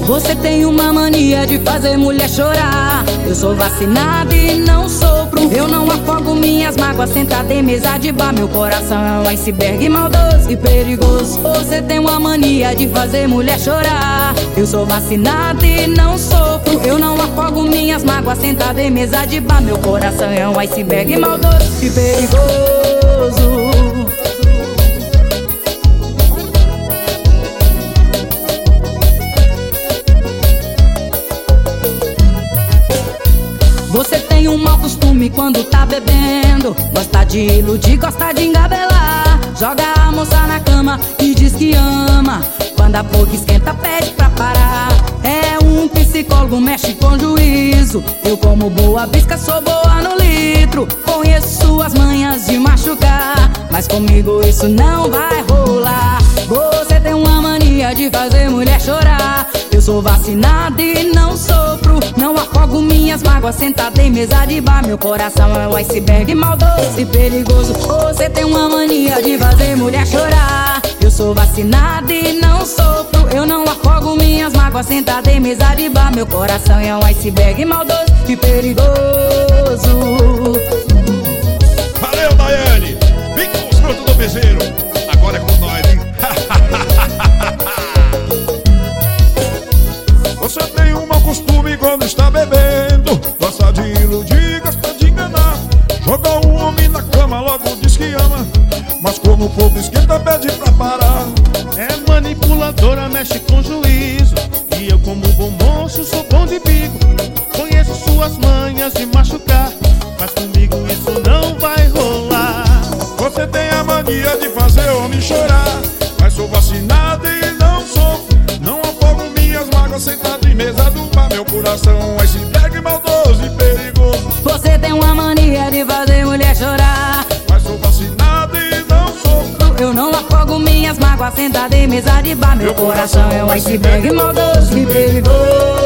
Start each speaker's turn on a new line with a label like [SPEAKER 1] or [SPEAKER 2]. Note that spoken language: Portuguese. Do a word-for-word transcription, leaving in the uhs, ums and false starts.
[SPEAKER 1] Você tem uma mania de fazer mulher chorar. Eu sou vacinado e não sofro. Eu não afogo minhas mágoas sentada em mesa de bar. Meu coração é um iceberg maldoso e perigoso. Você tem uma mania de fazer mulher chorar. Eu sou vacinado e não sofro. Eu não afogo minhas mágoas sentada em mesa de bar. Meu coração é um iceberg maldoso e perigoso. Você tem um mau costume quando tá bebendo. Gosta de iludir, gosta de engabelar. Joga a moça na cama e diz que ama. Quando a boca esquenta pede pra parar. É um psicólogo, mexe com juízo. Eu como boa bisca, sou boa no litro. Conheço suas manhas de machucar, mas comigo isso não vai rolar. Você tem uma mania de fazer mulher chorar. Eu sou vacinado e não sofro. Não afogo minhas mágoas sentada em mesa de bar. Meu coração é um iceberg maldoso e perigoso. Você tem uma mania de fazer mulher chorar. Eu sou vacinado e não sofro. Eu não afogo minhas mágoas sentada em mesa de bar. Meu coração é um iceberg maldoso e perigoso.
[SPEAKER 2] Valeu, Daiane! Vem com os frutos do piseiro. Agora é com nós, hein? Você tem um mau costume quando está bebendo. Gosta de iludir, gosta de enganar. Joga o homem na cama, logo diz que ama. Mas quando o fogo esquenta pede pra parar.
[SPEAKER 3] É manipuladora, mexe com juízo. E eu como bom moço sou bom de bico. Conheço suas manhas de machucar, mas comigo isso não vai rolar.
[SPEAKER 2] Você tem a mania de fazer homem chorar. Mas sou vacinado e não sofro. Não afogo minhas mágoas sentado em mesa do bar. Meu coração é iceberg maldoso e perigoso.
[SPEAKER 1] Você tem uma mania de fazer mulher chorar.
[SPEAKER 2] Mas sou vacinado e não sofro.
[SPEAKER 1] Eu não afogo minhas mágoas sentada em mesa de bar. Meu coração é um iceberg maldoso e perigoso.